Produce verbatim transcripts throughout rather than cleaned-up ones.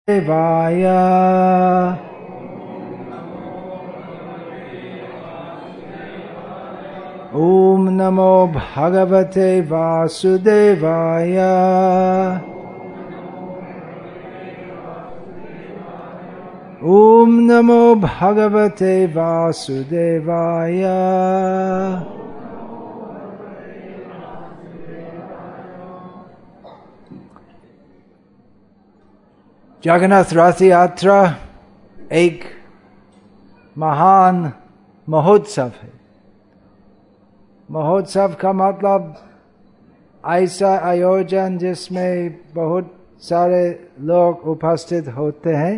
देवाय ओम नमो भगवते वासुदेवाय ओम नमो भगवते वासुदेवाय जगन्नाथ रथ यात्रा एक महान महोत्सव है। महोत्सव का मतलब ऐसा आयोजन जिसमें बहुत सारे लोग उपस्थित होते हैं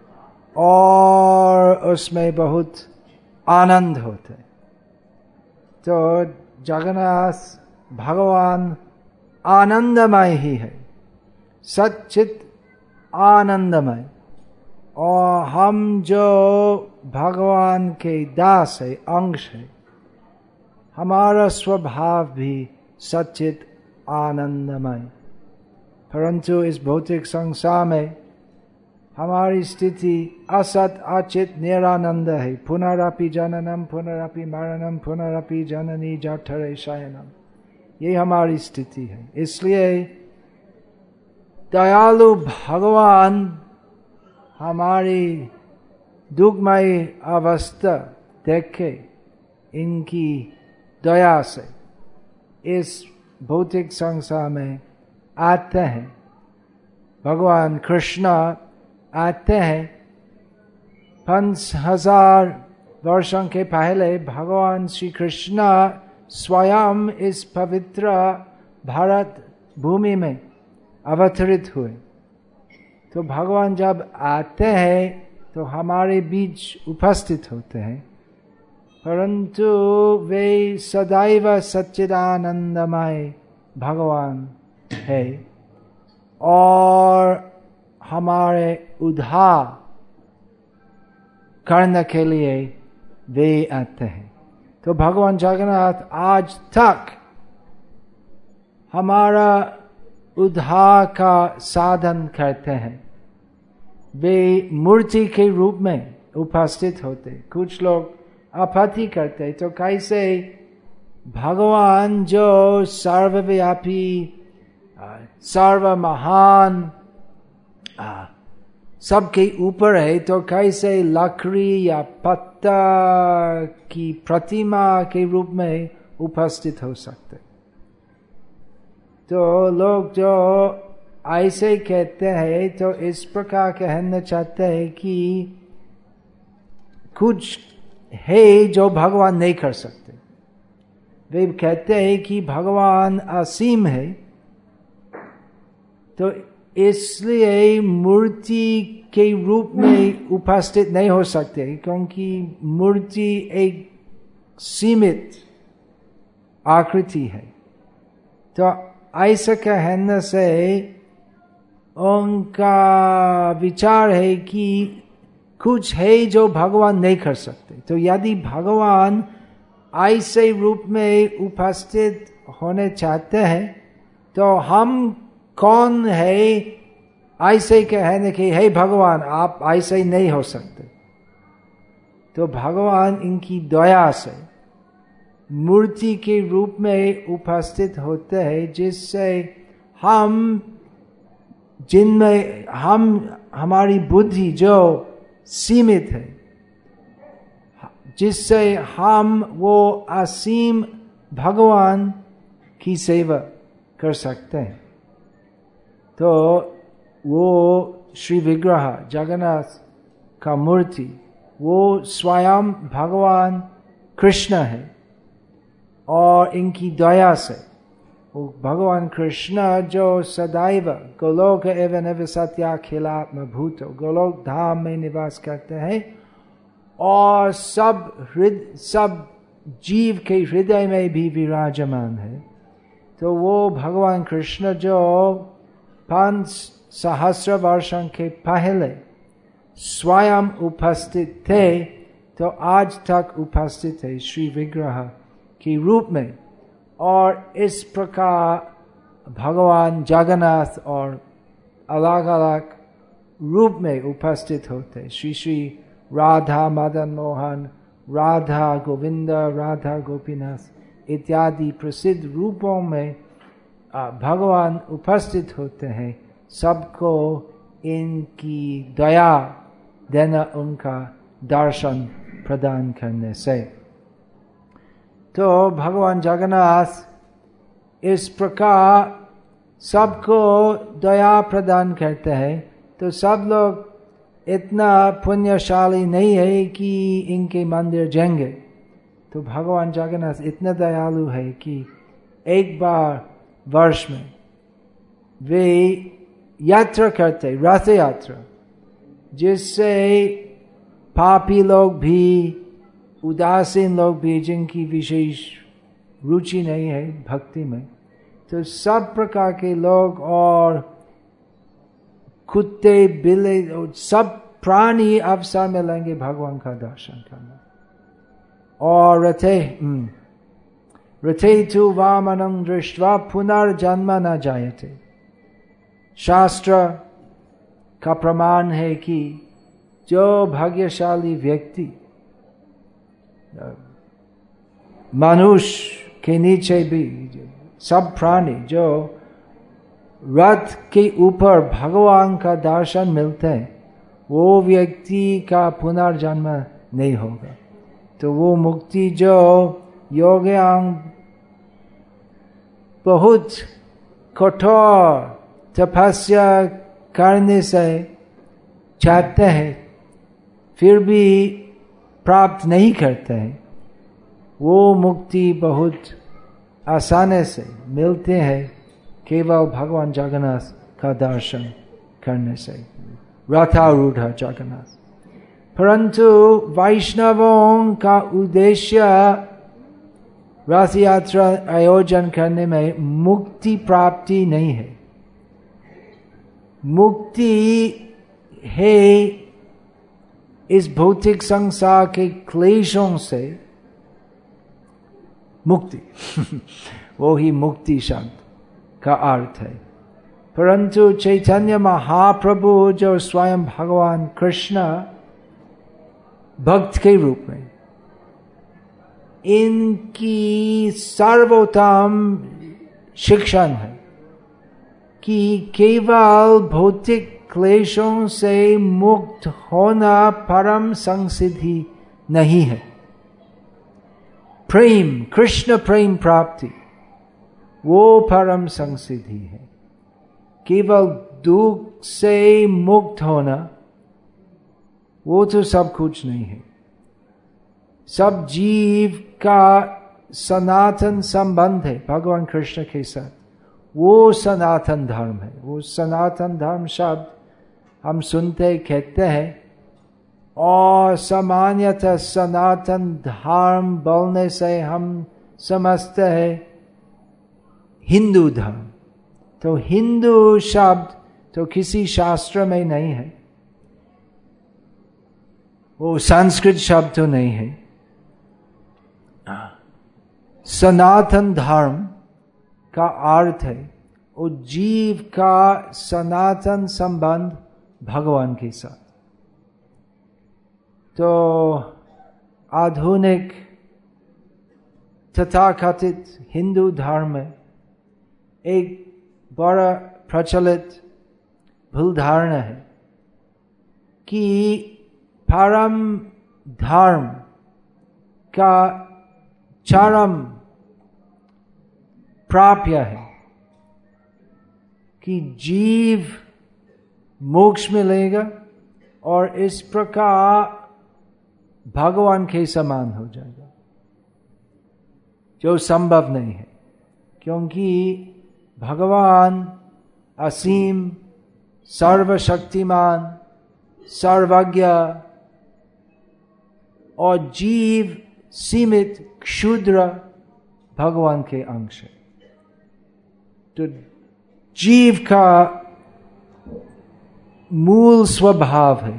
और उसमें बहुत आनंद होते हैं। तो जगन्नाथ भगवान आनंदमय ही है, सच्चित आनंदमय, और हम जो भगवान के दास है, अंश है, हमारा स्वभाव भी सच्चित आनंदमय। परंतु इस भौतिक संसार में हमारी स्थिति असत अचित निरानंद है। पुनरपि जननम पुनरपि मरणम पुनरपि जननी जठरे शयनम, ये हमारी स्थिति है। इसलिए दयालु भगवान हमारी दुखमय अवस्था देखे इनकी दया से इस भौतिक संसार में आते हैं। भगवान कृष्ण आते हैं। पांच हजार वर्षों के पहले भगवान श्री कृष्ण स्वयं इस पवित्र भारत भूमि में अवतरित हुए। तो भगवान जब आते हैं तो हमारे बीच उपस्थित होते हैं, परंतु वे सदैव सच्चिदानंदमय भगवान है और हमारे उद्धार करने के लिए वे आते हैं। तो भगवान जगन्नाथ आज तक हमारा उद्धार का साधन करते हैं। वे मूर्ति के रूप में उपस्थित होते। कुछ लोग आपत्ति करते तो कैसे भगवान जो सर्वव्यापी सर्व महान सबके ऊपर है, तो कैसे लकड़ी या पत्थर की प्रतिमा के रूप में उपस्थित हो सकते। तो लोग जो ऐसे कहते हैं तो इस प्रकार कहना चाहते हैं कि कुछ है जो भगवान नहीं कर सकते। वे कहते हैं कि भगवान असीम है, तो इसलिए मूर्ति के रूप में उपस्थित नहीं हो सकते, क्योंकि मूर्ति एक सीमित आकृति है। तो ऐसा कहने से उनका विचार है कि कुछ है जो भगवान नहीं कर सकते। तो यदि भगवान ऐसे रूप में उपस्थित होने चाहते हैं तो हम कौन है ऐसे कहने के हे भगवान आप ऐसे नहीं हो सकते। तो भगवान इनकी दया से मूर्ति के रूप में उपस्थित होते हैं, जिससे हम जिनमें हम हमारी बुद्धि जो सीमित है, जिससे हम वो असीम भगवान की सेवा कर सकते हैं। तो वो श्री विग्रह जगन्नाथ का मूर्ति वो स्वयं भगवान कृष्ण है, और इनकी दया से वो भगवान कृष्ण जो सदैव गोलोक एवं निवसत्याखिलात्म भूतो गोलोक धाम में निवास करते हैं और सब हृदय सब जीव के हृदय में भी विराजमान है। तो वो भगवान कृष्ण जो पांच सहस्र वर्षों के पहले स्वयं उपस्थित थे, तो आज तक उपस्थित है श्री विग्रह के रूप में। और इस प्रकार भगवान जगन्नाथ और अलग अलग रूप में उपस्थित होते। श्री श्री राधा मदन मोहन, राधा गोविंद, राधा गोपीनाथ इत्यादि प्रसिद्ध रूपों में भगवान उपस्थित होते हैं। सबको इनकी दया देना, उनका दर्शन प्रदान करने से। तो भगवान जगन्नाथ इस प्रकार सबको दया प्रदान करते हैं। तो सब लोग इतना पुण्यशाली नहीं है कि इनके मंदिर जाएंगे। तो भगवान जगन्नाथ इतना दयालु है कि एक बार वर्ष में वे यात्रा करते, रथ यात्रा, जिससे पापी लोग भी, उदासीन लोग भी, जिनकी विशेष रुचि नहीं है भक्ति में, तो सब प्रकार के लोग और कुत्ते बिल्ली सब प्राणी अवसर मिलेंगे भगवान का दर्शन करना। और रथे रथे तु वामनं दृष्ट्वा पुनर्जन्म न जायते। शास्त्र का प्रमाण है कि जो भाग्यशाली व्यक्ति मनुष्य के नीचे भी सब प्राणी जो रथ के ऊपर भगवान का दर्शन मिलते हैं, वो व्यक्ति का पुनर्जन्म नहीं होगा। तो वो मुक्ति जो योग्यांग बहुत कठोर तपस्या करने से चाहते हैं फिर भी प्राप्त नहीं करते हैं, वो मुक्ति बहुत आसानी से मिलते हैं केवल भगवान जगन्नाथ का दर्शन करने से, रथारूढ़ जगन्नाथ। परंतु वैष्णवों का उद्देश्य रथ यात्रा आयोजन करने में मुक्ति प्राप्ति नहीं है। मुक्ति है इस भौतिक संसार के क्लेशों से मुक्ति वो ही मुक्ति शब्द का अर्थ है। परंतु चैतन्य महाप्रभु जो स्वयं भगवान कृष्ण भक्त के रूप में, इनकी सर्वोत्तम शिक्षण है कि केवल भौतिक क्लेशों से मुक्त होना परम संसिद्धि नहीं है। प्रेम, कृष्ण प्रेम प्राप्ति वो परम संसिद्धि है। केवल दुख से मुक्त होना वो तो सब कुछ नहीं है। सब जीव का सनातन संबंध है भगवान कृष्ण के साथ, वो सनातन धर्म है। वो सनातन धर्म शब्द हम सुनते कहते हैं, और सामान्यतः सनातन धर्म बोलने से हम समझते हैं हिंदू धर्म। तो हिंदू शब्द तो किसी शास्त्र में नहीं है, वो संस्कृत शब्द तो नहीं है। सनातन धर्म का अर्थ है वो जीव का सनातन संबंध भगवान के साथ। तो आधुनिक तथाकथित हिंदू धर्म में एक बड़ा प्रचलित भूल धारणा है कि परम धर्म का चरम प्राप्य है कि जीव मोक्ष मिलेगा और इस प्रकार भगवान के समान हो जाएगा, जो संभव नहीं है। क्योंकि भगवान असीम, सर्वशक्तिमान, सर्वज्ञ और जीव सीमित क्षुद्र भगवान के अंश है। तो जीव का मूल स्वभाव है,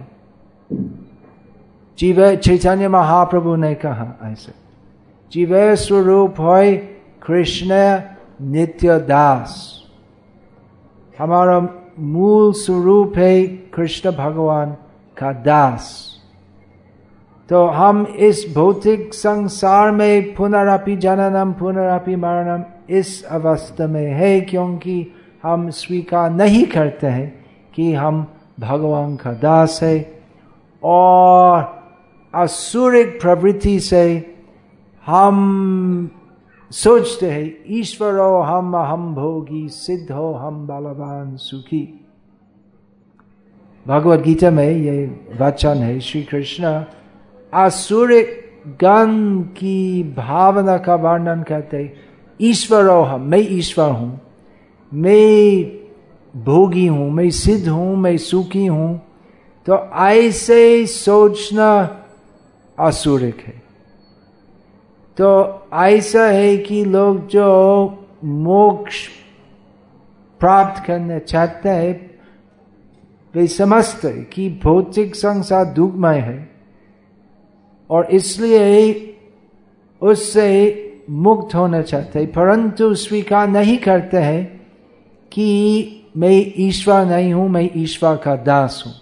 जीव चैतन्य महाप्रभु ने कहा ऐसे, जीव स्वरूप है कृष्ण नित्य दास। हमारा मूल स्वरूप है कृष्ण भगवान का दास। तो हम इस भौतिक संसार में पुनरपि जननम पुनरपि मरणम इस अवस्था में है क्योंकि हम स्वीकार नहीं करते हैं कि हम भगवान का दास है, और असुरिक प्रवृत्ति से हम सोचते हैं ईश्वरो हम हम भोगी सिद्धो हम बलवान सुखी। भगवद गीता में ये वचन है, श्री कृष्ण असुरिक गण की भावना का वर्णन करते, ईश्वरो हम, मैं ईश्वर हूं, मैं भोगी हूं, मैं सिद्ध हूं, मैं सुखी हूं। तो ऐसे सोचना असुरिक है। तो ऐसा है कि लोग जो मोक्ष प्राप्त करना चाहते हैं वे समझते हैं कि भौतिक संसार दुखमय है और इसलिए उससे मुक्त होना चाहते हैं, परंतु स्वीकार नहीं करते हैं कि मैं ईश्वर नहीं हूं, मैं ईश्वर का दास हूं।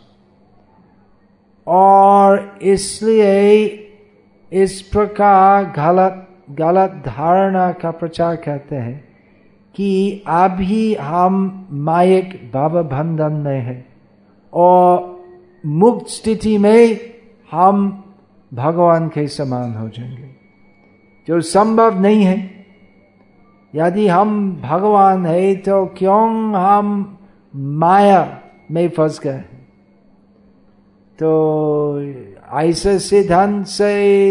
और इसलिए इस प्रकार गलत गलत धारणा का प्रचार करते हैं कि अभी हम मायिक भाव बंधन में है और मुक्त स्थिति में हम भगवान के समान हो जाएंगे, जो संभव नहीं है। यदि हम भगवान है तो क्यों हम माया में फंस गए? तो ऐसे सिद्धांत से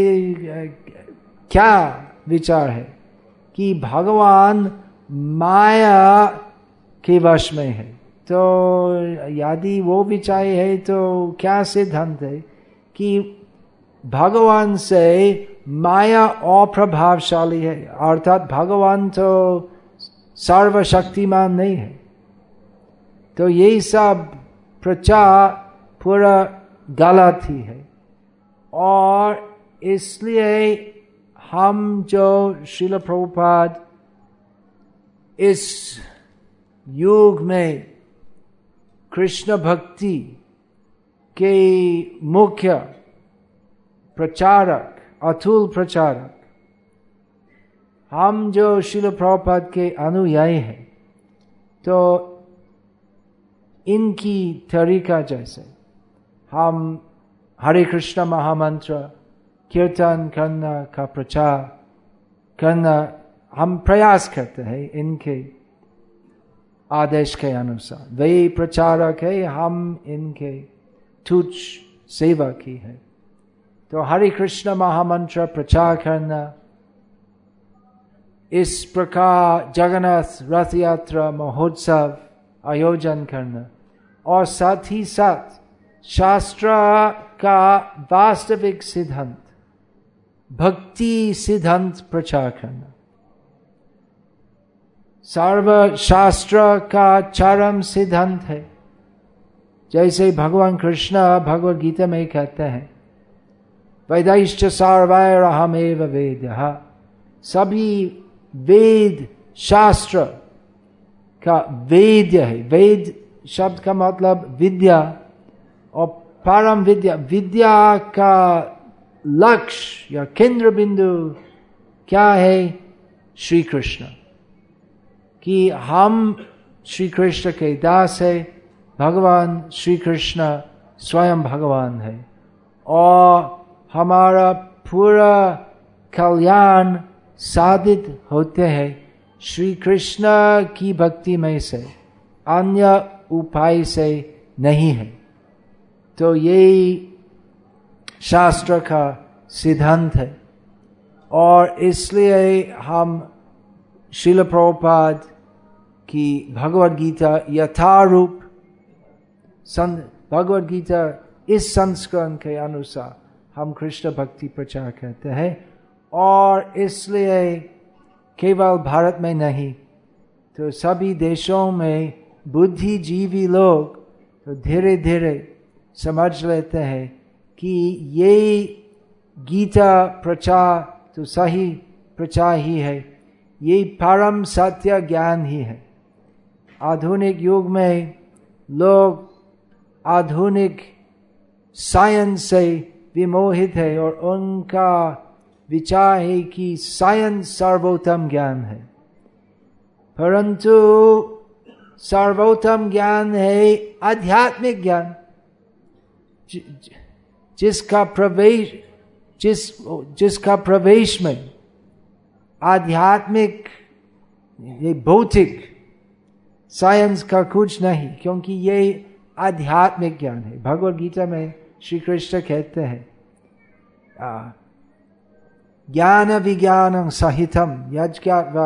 क्या विचार है कि भगवान माया के वश में है? तो यदि वो विचार है तो क्या सिद्धांत है कि भगवान से माया अप्रभावशाली है, अर्थात भगवान तो सर्वशक्तिमान नहीं है। तो यही सब प्रचार पूरा गलत ही है। और इसलिए हम जो श्रील प्रभुपाद इस युग में कृष्ण भक्ति के मुख्य प्रचारक, अतुल प्रचारक, हम जो श्रील प्रभुपाद के अनुयायी हैं, तो इनकी तरीका जैसे हम हरे कृष्ण महामंत्र कीर्तन करना का प्रचार करना हम प्रयास करते हैं इनके आदेश के अनुसार। वे प्रचारक है, हम इनके तुच्छ सेवक ही है। तो हरे कृष्ण महामंत्र प्रचार करना, इस प्रकार जगन्नाथ रथ यात्रा महोत्सव आयोजन करना, और साथ ही साथ शास्त्र का वास्तविक सिद्धांत भक्ति सिद्धांत प्रचार करना। सर्व शास्त्र का चरम सिद्धांत है, जैसे भगवान कृष्ण भगवद गीता में कहते हैं, वेदैश्च सर्वैरहमेव वेद्यः, सभी वेद शास्त्र का वेद्य है। वेद शब्द का मतलब विद्या, और परम विद्या, विद्या का लक्ष्य या केंद्र बिंदु क्या है? श्री कृष्ण, कि हम श्री कृष्ण के दास है। भगवान श्री कृष्ण स्वयं भगवान है और हमारा पूरा कल्याण साधित होते हैं श्री कृष्ण की भक्ति में से, अन्य उपाय से नहीं है। तो यही शास्त्र का सिद्धांत है, और इसलिए हम श्रील प्रभुपाद की भगवद गीता यथारूप भगवद गीता इस संस्करण के अनुसार हम कृष्ण भक्ति प्रचार करते हैं। और इसलिए केवल भारत में नहीं तो सभी देशों में बुद्धिजीवी लोग तो धीरे धीरे समझ लेते हैं कि ये गीता प्रचार तो सही प्रचार ही है, ये परम सत्य ज्ञान ही है। आधुनिक युग में लोग आधुनिक साइंस से विमोहित है और उनका विचार है कि साइंस सर्वोत्तम ज्ञान है, परंतु सर्वोत्तम ज्ञान है आध्यात्मिक ज्ञान, जि, जिसका प्रवेश जिस जिसका प्रवेश में आध्यात्मिक ये भौतिक साइंस का कुछ नहीं, क्योंकि ये आध्यात्मिक ज्ञान है। भगवद गीता में श्री कृष्ण कहते हैं ज्ञान विज्ञान सहितम यज्ञात्वा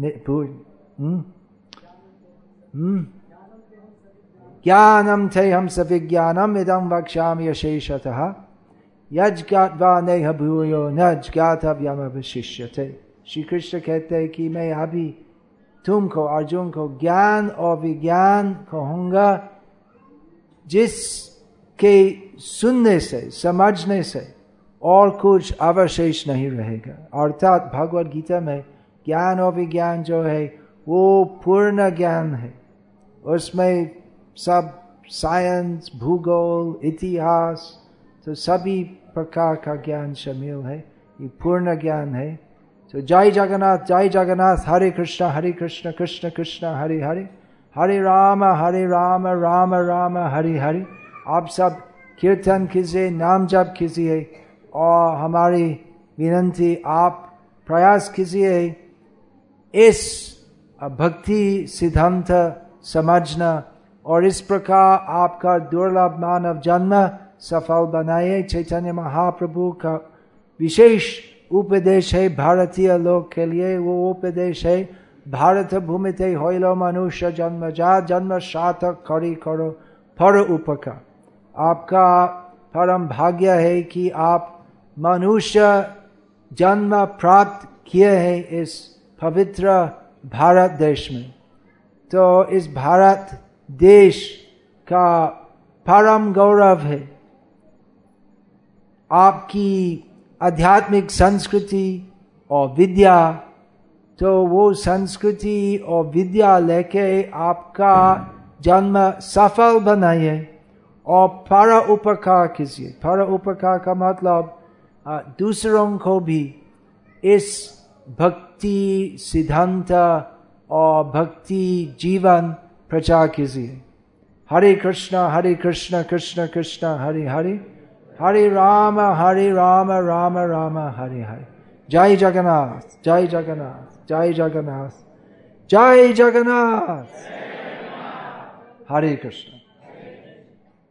ज्ञानम थे हम सविज्ञानम इदं वक्ष्यामि यशेषतः यज्ञात्वा नेह भूयो न ज्ञातव्यम अवशिष्यते। श्री कृष्ण कहते हैं कि मैं अभी तुमको अर्जुन को ज्ञान और विज्ञान कहूंगा जिसके सुनने से समझने से और कुछ अवशेष नहीं रहेगा। अर्थात भगवद गीता में ज्ञान और विज्ञान जो है वो पूर्ण ज्ञान है, उसमें सब साइंस, भूगोल, इतिहास, तो सभी प्रकार का ज्ञान शामिल है, ये पूर्ण ज्ञान है। तो जय जगन्नाथ, जय जगन्नाथ, हरे कृष्ण हरे कृष्ण कृष्ण कृष्ण हरे हरे, हरे राम हरे राम राम राम हरे हरे। आप सब कीर्तन कीजिए, नाम जप कीजिए, और हमारी विनंती आप प्रयास कीजिए इस भक्ति सिद्धांत समझना, और इस प्रकार आपका दुर्लभ मानव जन्म सफल बनाए। चैतन्य महाप्रभु का विशेष उपदेश है भारतीय लोग के लिए, वो उपदेश है भारत भूमिते होइलो मनुष्य जन्म जा, जन्म सार्थक करी करो पर उपकार। आपका परम भाग्य है कि आप मनुष्य जन्म प्राप्त किए हैं इस पवित्र भारत देश में। तो इस भारत देश का परम गौरव है आपकी आध्यात्मिक संस्कृति और विद्या। तो वो संस्कृति और विद्या लेके आपका जन्म सफल बनाइए और पर उपकार कीजिए। पर उपकार का मतलब दूसरों को भी इस भक्ति सिद्धांत और भक्ति जीवन प्रचार कीजिए। हरे कृष्णा हरे कृष्णा कृष्ण कृष्ण हरे हरे, हरे राम हरे राम राम राम हरे हरे। जय जगन्नाथ, जय जगन्नाथ, जय जगन्नाथ, जय जगन्नाथ। हरे कृष्ण।